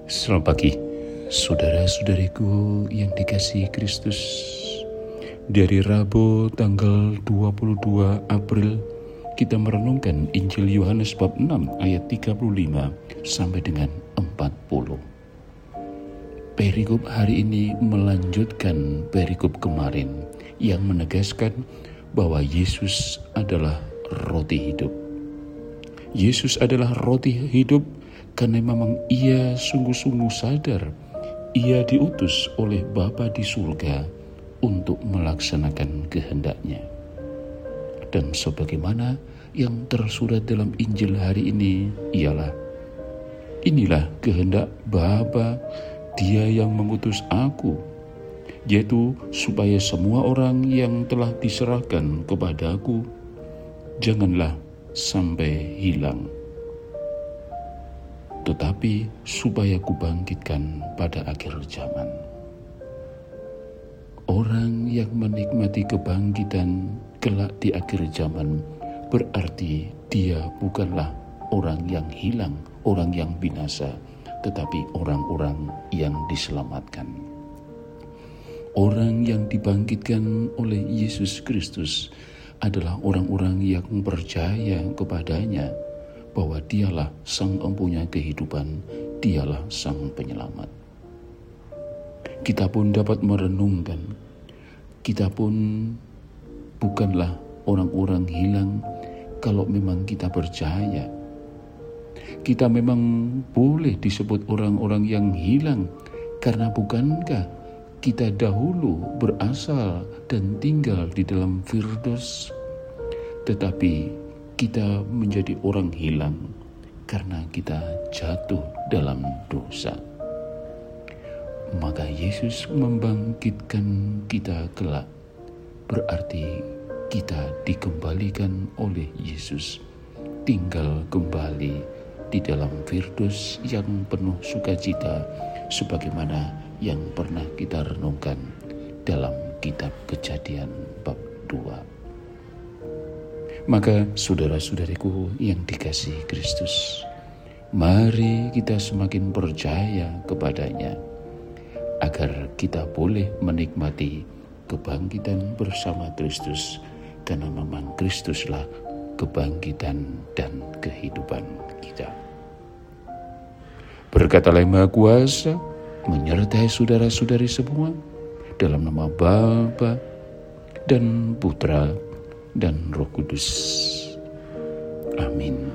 Selamat pagi, saudara-saudariku yang dikasihi Kristus. Dari Rabu tanggal 22 April, kita merenungkan Injil Yohanes bab 6 ayat 35 sampai dengan 40. Perikop hari ini melanjutkan perikop kemarin yang menegaskan bahwa Yesus adalah roti hidup. Yesus adalah roti hidup karena memang ia sungguh-sungguh sadar ia diutus oleh Bapa di surga untuk melaksanakan kehendak-Nya. Dan sebagaimana yang tersurat dalam Injil hari ini ialah, inilah kehendak Bapa, Dia yang mengutus aku, yaitu supaya semua orang yang telah diserahkan kepadaku janganlah sampai hilang, tetapi supaya kubangkitkan pada akhir zaman. Orang yang menikmati kebangkitan kelak di akhir zaman berarti dia bukanlah orang yang hilang, orang yang binasa, tetapi orang-orang yang diselamatkan. Orang yang dibangkitkan oleh Yesus Kristus adalah orang-orang yang percaya kepadanya, bahwa Dialah Sang Empunya kehidupan, Dialah Sang Penyelamat. Kita pun dapat merenungkan, kita pun bukanlah orang-orang hilang kalau memang kita percaya. Kita memang boleh disebut orang-orang yang hilang, karena bukankah kita dahulu berasal dan tinggal di dalam Firdaus, tetapi kita menjadi orang hilang karena kita jatuh dalam dosa. Maka Yesus membangkitkan kita kelak, berarti kita dikembalikan oleh Yesus, tinggal kembali di dalam Firdaus yang penuh sukacita, sebagaimana yang pernah kita renungkan dalam kitab Kejadian bab 2. Maka saudara-saudariku yang dikasihi Kristus, mari kita semakin percaya kepadanya, agar kita boleh menikmati kebangkitan bersama Kristus, karena memang Kristuslah kebangkitan dan kehidupan kita. Berkat Allah Maha Kuasa menyertai saudara-saudari semua, dalam nama Bapa dan Putra dan Roh Kudus. Amin.